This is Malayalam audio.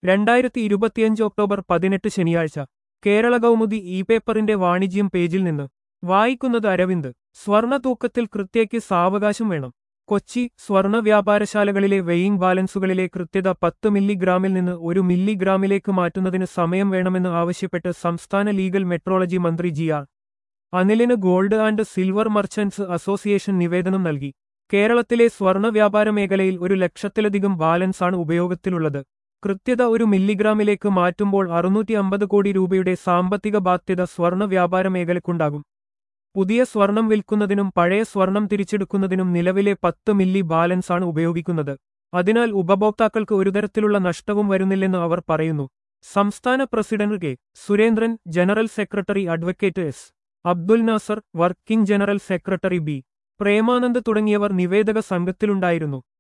2025 ഒക്ടോബർ 18 ശനിയാഴ്ച കേരള കൗമുദി ഇ പേപ്പറിന്റെ വാണിജ്യം പേജിൽ നിന്ന് വായിക്കുന്നത് അരവിന്ദ്. സ്വർണ തൂക്കത്തിൽ കൃത്യയ്ക്ക് സാവകാശം വേണം. കൊച്ചി സ്വർണ വ്യാപാരശാലകളിലെ വെയിങ് ബാലൻസുകളിലെ കൃത്യത 10 മില്ലിഗ്രാമിൽ നിന്ന് 1 മില്ലിഗ്രാമിലേക്ക് മാറ്റുന്നതിന് സമയം വേണമെന്ന് ആവശ്യപ്പെട്ട് സംസ്ഥാന ലീഗൽ മെട്രോളജി മന്ത്രി ജി.ആർ. അനിലിന് gold and silver merchants association നിവേദനം നൽകി. കേരളത്തിലെ സ്വർണ വ്യാപാര മേഖലയിൽ 1 ലക്ഷത്തിലധികം ബാലൻസാണ് ഉപയോഗത്തിലുള്ളത്. കൃത്യത 1 മില്ലിഗ്രാമിലേക്ക് മാറ്റുമ്പോൾ 650 കോടി രൂപയുടെ സാമ്പത്തിക ബാധ്യത സ്വർണ വ്യാപാര മേഖലയ്ക്കുണ്ടാകും. പുതിയ സ്വർണം വിൽക്കുന്നതിനും പഴയ സ്വർണം തിരിച്ചെടുക്കുന്നതിനും നിലവിലെ 10 മില്ലി ബാലൻസാണ് ഉപയോഗിക്കുന്നത്. അതിനാൽ ഉപഭോക്താക്കൾക്ക് ഒരുതരത്തിലുള്ള നഷ്ടവും വരുന്നില്ലെന്ന് അവർ പറയുന്നു. സംസ്ഥാന president K. Surendran, general secretary advocate S. Abdul Nasar, working general secretary B. Premanand തുടങ്ങിയവർ നിവേദക സംഘത്തിലുണ്ടായിരുന്നു.